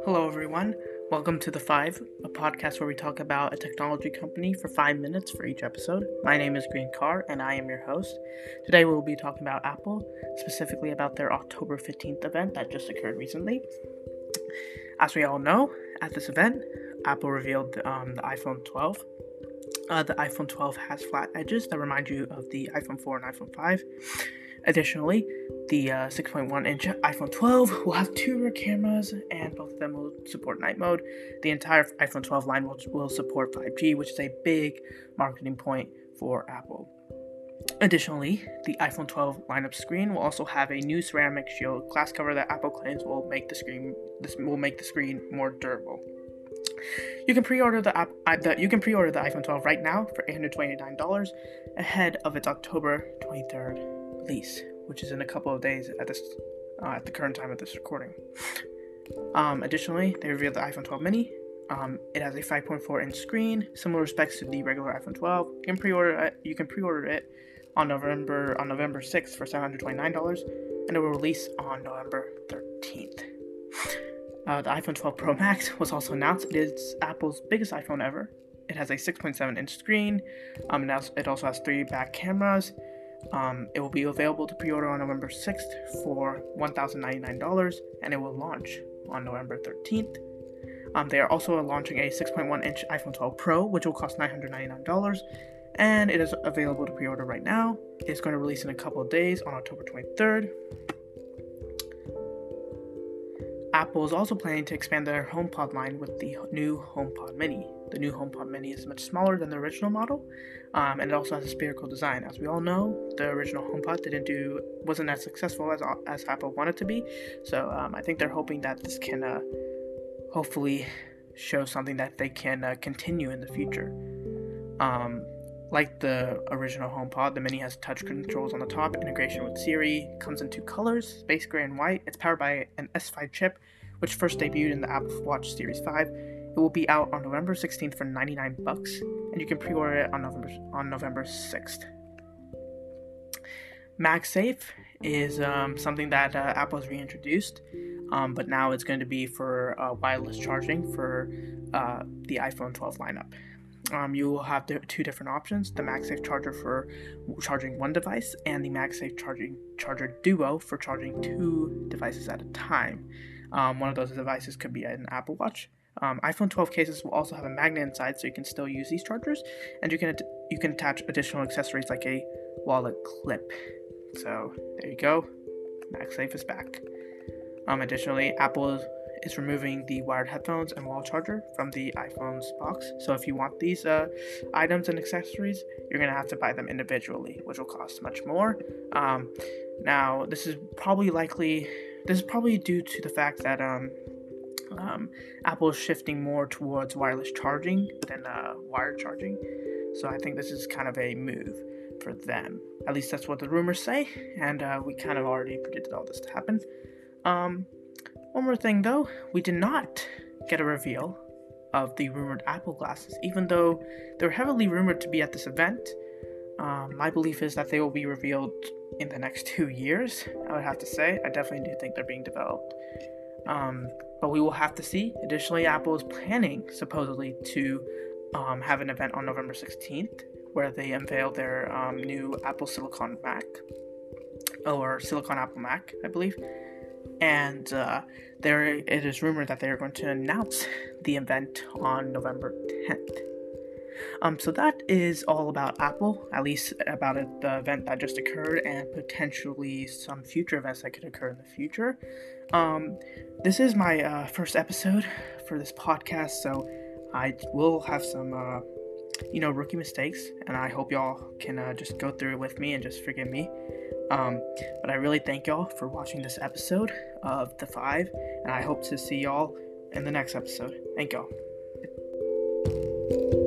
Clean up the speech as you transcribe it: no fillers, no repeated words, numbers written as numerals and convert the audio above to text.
Hello, everyone. Welcome to The Five, a podcast where we talk about a technology company for 5 minutes for each episode. My name is Green Carr, and I am your host. Today, we'll be talking about Apple, specifically about their October 15th event that just occurred recently. As we all know, at this event, Apple revealed the iPhone 12. The iPhone 12 has flat edges that remind you of the iPhone 4 and iPhone 5. Additionally, the 6.1-inch iPhone 12 will have two rear cameras, and both of them will support night mode. The entire iPhone 12 line will support 5G, which is a big marketing point for Apple. Additionally, the iPhone 12 lineup screen will also have a new ceramic shield glass cover that Apple claims will make the screen more durable. You can pre-order the iPhone 12 right now for $829 ahead of its October 23rd release, which is in a couple of days at the current time of this recording. Additionally, they revealed the iPhone 12 mini. It has a 5.4-inch screen, similar specs to the regular iPhone 12. You can pre-order it on November 6th for $729, and it will release on November 13th. The iPhone 12 Pro Max was also announced. It is Apple's biggest iPhone ever. It has a 6.7-inch screen. It also has 3 back cameras. It will be available to pre-order on November 6th for $1,099, and it will launch on November 13th. They are also launching a 6.1-inch iPhone 12 Pro, which will cost $999, and it is available to pre-order right now. It's going to release in a couple of days on October 23rd. Apple is also planning to expand their HomePod line with the new HomePod Mini. The new HomePod Mini is much smaller than the original model, and it also has a spherical design. As we all know, the original HomePod wasn't as successful as Apple wanted to be. So I think they're hoping that this can hopefully show something that they can continue in the future. Like the original HomePod, the Mini has touch controls on the top, integration with Siri, comes in 2 colors, space gray and white. It's powered by an S5 chip, which first debuted in the Apple Watch Series 5. It will be out on November 16th for $99, and you can pre-order it on November 6th. MagSafe is something that Apple has reintroduced, but now it's going to be for wireless charging for the iPhone 12 lineup. You will have 2 different options: the MagSafe charger for charging one device, and the MagSafe charger Duo for charging 2 devices at a time. One of those devices could be an Apple Watch. iPhone 12 cases will also have a magnet inside, so you can still use these chargers, and you can attach additional accessories like a wallet clip. So there you go, MagSafe is back. Additionally, Apple is removing the wired headphones and wall charger from the iPhone's box. So if you want these items and accessories, you're going to have to buy them individually, which will cost much more. Now, this is probably due to the fact that Apple is shifting more towards wireless charging than wired charging. So I think this is kind of a move for them. At least that's what the rumors say, and we kind of already predicted all this to happen. One more thing though, we did not get a reveal of the rumored Apple glasses, even though they were heavily rumored to be at this event. My belief is that they will be revealed in the next 2 years, I would have to say. I definitely do think they're being developed. But we will have to see. Additionally, Apple is planning, supposedly, to have an event on November 16th, where they unveil their new Apple Silicon Mac, or Silicon Apple Mac, I believe. And it is rumored that they are going to announce the event on November 10th. So that is all about Apple, at least about the event that just occurred, and potentially some future events that could occur in the future. This is my first episode for this podcast, so I will have some rookie mistakes, and I hope y'all can just go through it with me and just forgive me. But I really thank y'all for watching this episode of The Five, and I hope to see y'all in the next episode. Thank y'all.